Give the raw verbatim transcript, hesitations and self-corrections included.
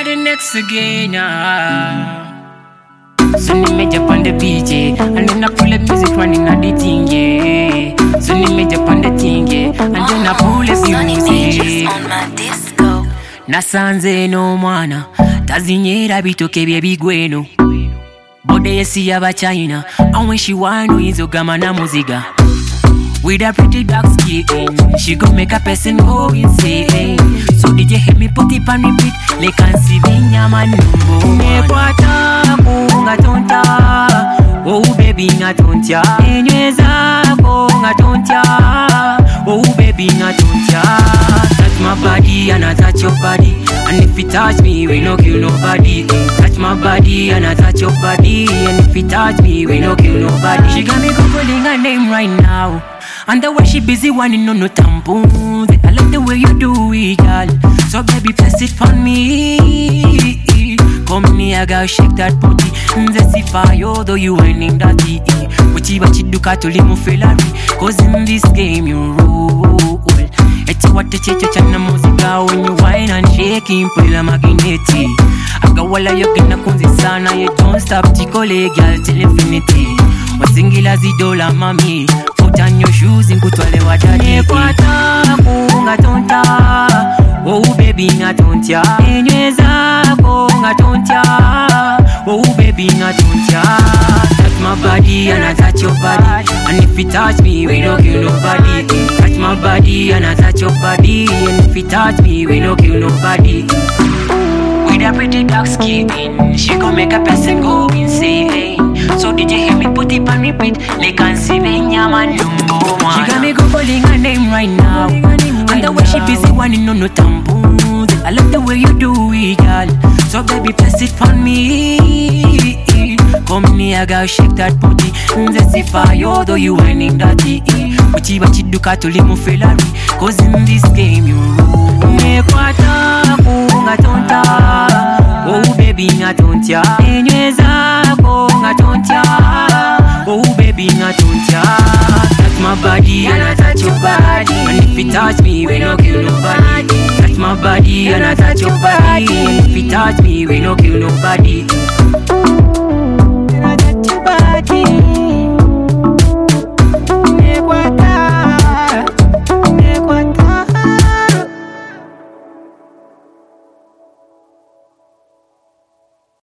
the next again, ah. Sunny me jump on the P J, and then I pull the music running on the thing, yeah. Sunny me jump on the thing, yeah, and then I pull the music. On my disco. Nasanze no mwana, tazinyera bitoke bye bigweno. Bode yesi yaba China, and when she wine izo gama na muziga. With a pretty dark skin, she gon' make a person go insane. So did you hear me put it on repeat? Le cansi vinya manumbo. Me kwata kunga tonta, oh baby nga tontia. Enyeza kunga tontia, oh baby nga tontia. Touch my body and I touch your body, and if you touch me, we no kill nobody. Touch my body and I touch your body, and if you touch me, we no kill nobody. She got me googling her name right now. And the way she busy whining on no tampons. I love the way you do it, girl. So baby, press it for me. Come near, girl, shake that booty. Zesify you, though you whining that tea. Uchi bachi duka tuli mu Ferrari. Cause in this game you rule. Eti wate checho chana muzika. When you whine and shake, impela magneti. Aga wala yoke na kunzi sana. You don't stop, chikole, girl, till infinity. Wasingila zidola mami. Put on your shoes and kutwale wadadi. Nekwata kunga tonta, oh baby nga tontia. Enyeza kunga tontia, oh baby nga tontia. Touch my body and I touch your body, and if you touch me, we no kill nobody. Touch my body and I touch your body, and if you touch me, we no kill nobody. With a pretty dark skin, she gon' make a person go insane. So did you hear me put it on repeat? Le cansi vinya manumbo. She got me googling her name right now, and the way she busy whining on no tampons. I love the way you do it, girl. So baby, press it for me. Come near, girl, shake that booty. Zesify you, though you whining that tea. Uchi bachi duka tuli mu Ferrari. Cause in this game you rule. Nekwata kunga tonta, oh baby nga tontia. Enyeza kunga tontia, oh baby nga tontia. Touch my body and I touch your body, and if you touch me, we no kill nobody. Touch my body and I touch your body, and if you touch me, we no kill nobody.